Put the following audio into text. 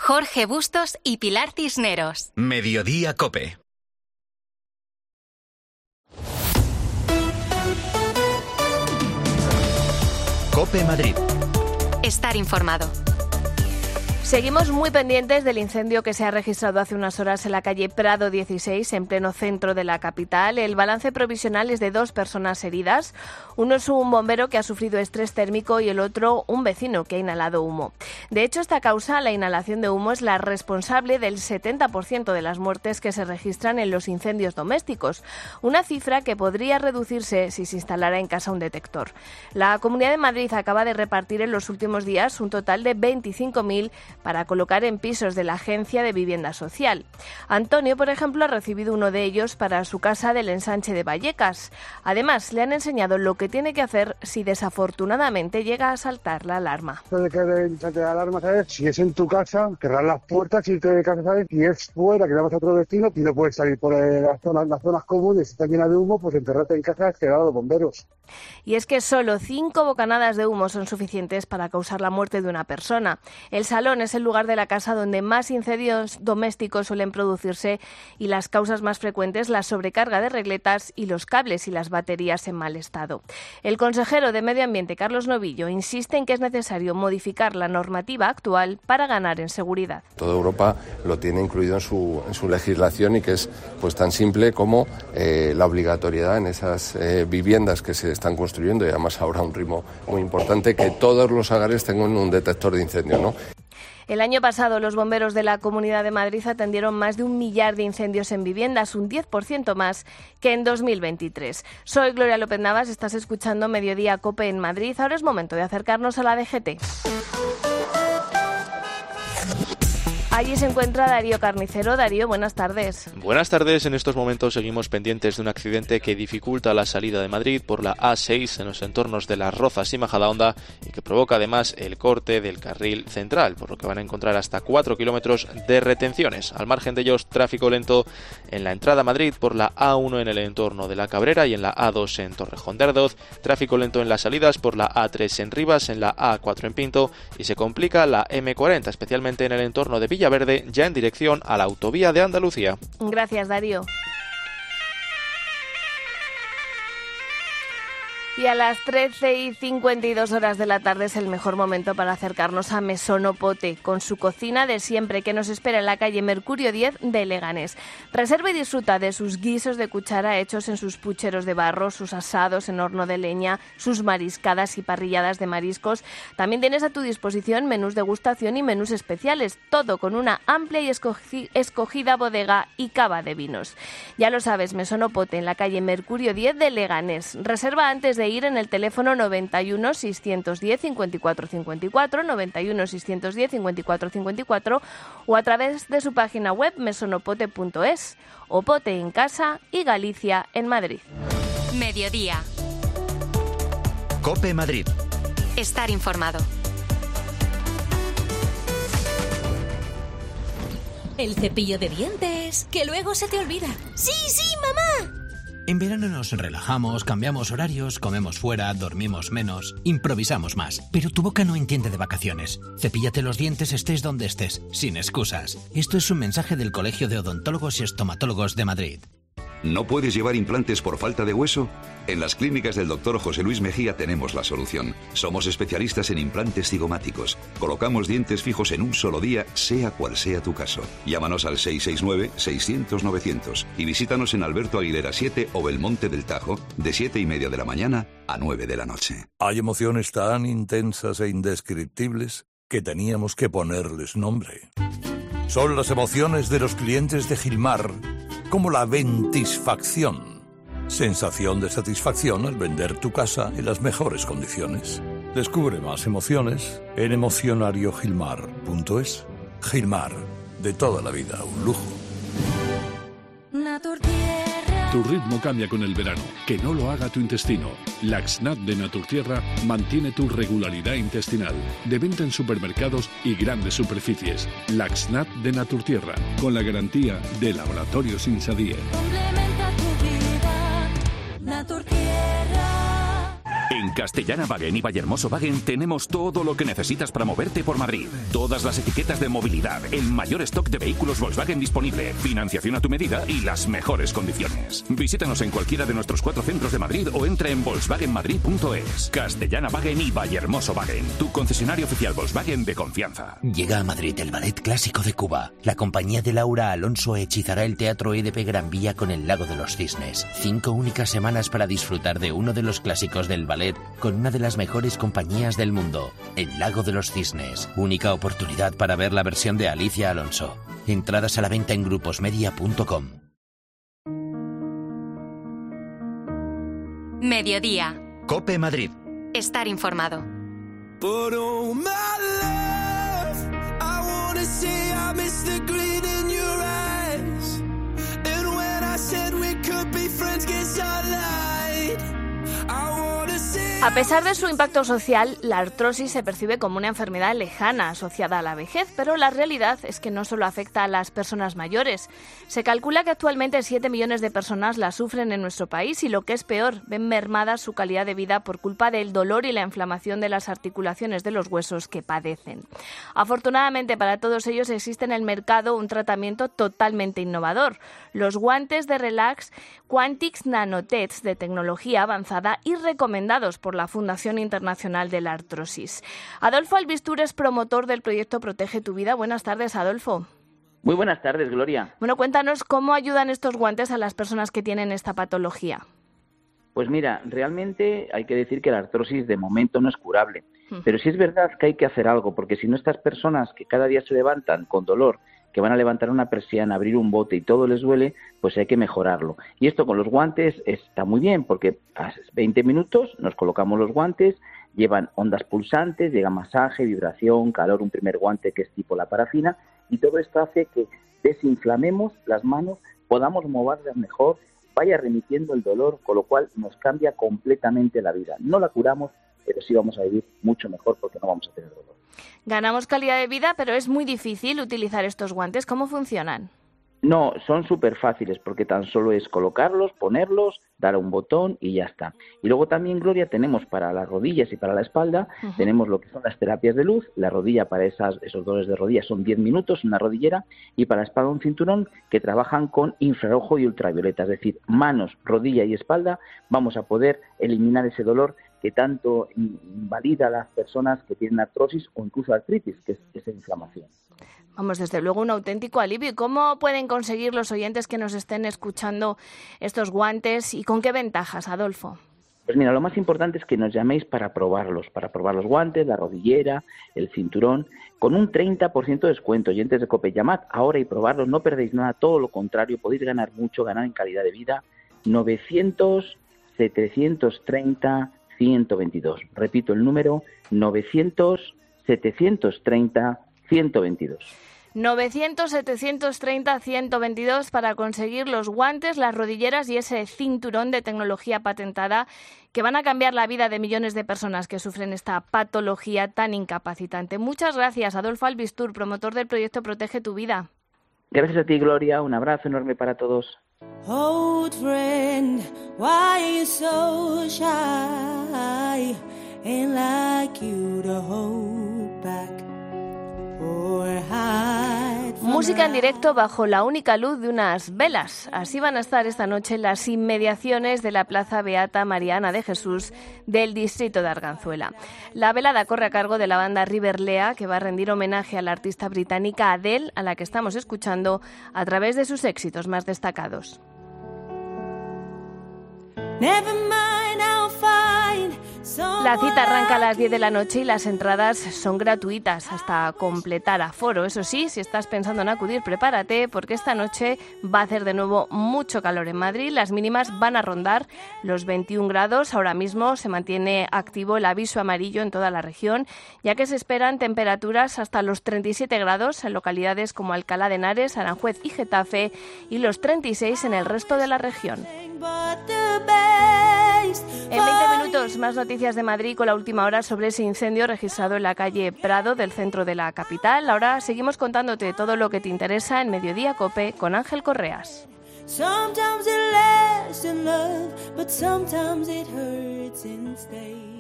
Jorge Bustos y Pilar Cisneros. Mediodía COPE. COPE Madrid. Estar informado. Seguimos muy pendientes del incendio que se ha registrado hace unas horas en la calle Prado 16, en pleno centro de la capital. El balance provisional es de 2 personas heridas. Uno es un bombero que ha sufrido estrés térmico y el otro un vecino que ha inhalado humo. De hecho, esta causa, la inhalación de humo, es la responsable del 70% de las muertes que se registran en los incendios domésticos, una cifra que podría reducirse si se instalara en casa un detector. La Comunidad de Madrid acaba de repartir en los últimos días un total de 25.000 para colocar en pisos de la Agencia de Vivienda Social. Antonio, por ejemplo, ha recibido uno de ellos para su casa del Ensanche de Vallecas. Además, le han enseñado lo que tiene que hacer si desafortunadamente llega a saltar la alarma. Puede que salte la alarma, ¿sabes? Si es en tu casa, cerrar las puertas, irte de casa, ¿sabes? Si es fuera, que vas a otro destino, y no puedes salir por las zonas comunes, si está llena de humo, pues enterrate en casa, esperar a los bomberos. Y es que solo 5 bocanadas de humo son suficientes para causar la muerte de una persona. El salón es el lugar de la casa donde más incendios domésticos suelen producirse y las causas más frecuentes, la sobrecarga de regletas y los cables y las baterías en mal estado. El consejero de Medio Ambiente, Carlos Novillo, insiste en que es necesario modificar la normativa actual para ganar en seguridad. Toda Europa lo tiene incluido en su legislación y que es pues tan simple como la obligatoriedad en esas viviendas que se están construyendo, y además ahora a un ritmo muy importante, que todos los hogares tengan un detector de incendio, ¿no? El año pasado los bomberos de la Comunidad de Madrid atendieron más de 1 millar de incendios en viviendas, un 10% más que en 2023. Soy Gloria López Navas, estás escuchando Mediodía COPE en Madrid. Ahora es momento de acercarnos a la DGT. Allí se encuentra Darío Carnicero. Darío, buenas tardes. Buenas tardes. En estos momentos seguimos pendientes de un accidente que dificulta la salida de Madrid por la A6 en los entornos de Las Rozas y Majadahonda y que provoca además el corte del carril central, por lo que van a encontrar hasta 4 kilómetros de retenciones. Al margen de ellos, tráfico lento en la entrada a Madrid por la A1 en el entorno de La Cabrera y en la A2 en Torrejón de Ardoz. Tráfico lento en las salidas por la A3 en Rivas, en la A4 en Pinto, y se complica la M40, especialmente en el entorno de Villaverde, ya en dirección a la autovía de Andalucía. Gracias, Darío. Y a las 13:52 de la tarde es el mejor momento para acercarnos a Mesono Pote, con su cocina de siempre, que nos espera en la calle Mercurio 10 de Leganés. Reserva y disfruta de sus guisos de cuchara hechos en sus pucheros de barro, sus asados en horno de leña, sus mariscadas y parrilladas de mariscos. También tienes a tu disposición menús de degustación y menús especiales, todo con una amplia y escogida bodega y cava de vinos. Ya lo sabes, Mesono Pote en la calle Mercurio 10 de Leganés. Reserva antes de ir en el teléfono 91 610 54 54, 91 610 54 54 o a través de su página web mesonopote.es, o Pote en casa y Galicia en Madrid. Mediodía. COPE Madrid. Estar informado. El cepillo de dientes, que luego se te olvida. ¡Sí, sí, mamá! En verano nos relajamos, cambiamos horarios, comemos fuera, dormimos menos, improvisamos más. Pero tu boca no entiende de vacaciones. Cepíllate los dientes estés donde estés, sin excusas. Esto es un mensaje del Colegio de Odontólogos y Estomatólogos de Madrid. ¿No puedes llevar implantes por falta de hueso? En las clínicas del Dr. José Luis Mejía tenemos la solución. Somos especialistas en implantes cigomáticos. Colocamos dientes fijos en un solo día, sea cual sea tu caso. Llámanos al 669-600-900 y visítanos en Alberto Aguilera 7 o Belmonte del Tajo, de 7:30 de la mañana a 9 de la noche. Hay emociones tan intensas e indescriptibles que teníamos que ponerles nombre. Son las emociones de los clientes de Gilmar, como la ventisfacción. Sensación de satisfacción al vender tu casa en las mejores condiciones. Descubre más emociones en emocionariogilmar.es. Gilmar, de toda la vida, un lujo. Tu ritmo cambia con el verano, que no lo haga tu intestino. Laxnat de Naturtierra mantiene tu regularidad intestinal. De venta en supermercados y grandes superficies. Laxnat de Naturtierra, con la garantía de Laboratorios Insadier. Complementa tu vida, Naturtierra. En Castellana-Wagen y Vallehermoso-Wagen tenemos todo lo que necesitas para moverte por Madrid. Todas las etiquetas de movilidad, el mayor stock de vehículos Volkswagen disponible, financiación a tu medida y las mejores condiciones. Visítanos en cualquiera de nuestros 4 centros de Madrid o entra en volkswagenmadrid.es. Castellana-Wagen y Vallehermoso-Wagen, tu concesionario oficial Volkswagen de confianza. Llega a Madrid el Ballet Clásico de Cuba. La compañía de Laura Alonso hechizará el Teatro EDP Gran Vía con El Lago de los Cisnes. 5 únicas semanas para disfrutar de uno de los clásicos del ballet con una de las mejores compañías del mundo, El Lago de los Cisnes. Única oportunidad para ver la versión de Alicia Alonso. Entradas a la venta en gruposmedia.com. Mediodía. COPE Madrid. Estar informado. A pesar de su impacto social, la artrosis se percibe como una enfermedad lejana asociada a la vejez, pero la realidad es que no solo afecta a las personas mayores. Se calcula que actualmente 7 millones de personas la sufren en nuestro país y, lo que es peor, ven mermada su calidad de vida por culpa del dolor y la inflamación de las articulaciones de los huesos que padecen. Afortunadamente para todos ellos existe en el mercado un tratamiento totalmente innovador: los guantes de relax Quantix Nanotech de tecnología avanzada y recomendados por la Fundación Internacional de la Artrosis. Adolfo Albistur es promotor del proyecto Protege tu Vida. Buenas tardes, Adolfo. Muy buenas tardes, Gloria. Bueno, cuéntanos cómo ayudan estos guantes a las personas que tienen esta patología. Pues mira, realmente hay que decir que la artrosis de momento no es curable. Pero sí es verdad que hay que hacer algo, porque si no, estas personas que cada día se levantan con dolor, que van a levantar una persiana, abrir un bote y todo les duele, pues hay que mejorarlo. Y esto con los guantes está muy bien, porque a 20 minutos nos colocamos los guantes, llevan ondas pulsantes, llega masaje, vibración, calor, un primer guante que es tipo la parafina, y todo esto hace que desinflamemos las manos, podamos moverlas mejor, vaya remitiendo el dolor, con lo cual nos cambia completamente la vida. No la curamos, pero sí vamos a vivir mucho mejor porque no vamos a tener dolor. Ganamos calidad de vida, pero es muy difícil utilizar estos guantes. ¿Cómo funcionan? No, son súper fáciles porque tan solo es colocarlos, ponerlos, dar a un botón y ya está. Y luego también, Gloria, tenemos para las rodillas y para la espalda, tenemos lo que son las terapias de luz. La rodilla para esos dolores de rodillas son 10 minutos, una rodillera, y para la espalda un cinturón que trabajan con infrarrojo y ultravioleta. Es decir, manos, rodilla y espalda, vamos a poder eliminar ese dolor que tanto invalida a las personas que tienen artrosis o incluso artritis, que es esa inflamación. Vamos, desde luego un auténtico alivio. ¿Y cómo pueden conseguir los oyentes que nos estén escuchando estos guantes y con qué ventajas, Adolfo? Pues mira, lo más importante es que nos llaméis para probar los guantes, la rodillera, el cinturón, con un 30% de descuento. Oyentes de COPE, llamad ahora y probarlos, no perdéis nada, todo lo contrario, podéis ganar mucho, ganar en calidad de vida. 900-730-122. Repito el número, 900-730-122. 900-730-122 para conseguir los guantes, las rodilleras y ese cinturón de tecnología patentada que van a cambiar la vida de millones de personas que sufren esta patología tan incapacitante. Muchas gracias, Adolfo Albistur, promotor del proyecto Protege tu Vida. Gracias a ti, Gloria. Un abrazo enorme para todos. Old friend, why are you so shy? Ain't like you to hold back or hide. Música en directo bajo la única luz de unas velas. Así van a estar esta noche en las inmediaciones de la Plaza Beata Mariana de Jesús del distrito de Arganzuela. La velada corre a cargo de la banda Riverlea, que va a rendir homenaje a la artista británica Adele, a la que estamos escuchando a través de sus éxitos más destacados. La cita arranca a las 10 de la noche y las entradas son gratuitas hasta completar aforo. Eso sí, si estás pensando en acudir, prepárate, porque esta noche va a hacer de nuevo mucho calor en Madrid. Las mínimas van a rondar los 21 grados. Ahora mismo se mantiene activo el aviso amarillo en toda la región, ya que se esperan temperaturas hasta los 37 grados en localidades como Alcalá de Henares, Aranjuez y Getafe, y los 36 en el resto de la región. En 20 minutos, más noticias de Madrid con la última hora sobre ese incendio registrado en la calle Prado del centro de la capital. Ahora seguimos contándote todo lo que te interesa en Mediodía COPE con Ángel Correas. Sometimes it lasts in love, but sometimes it hurts. instead.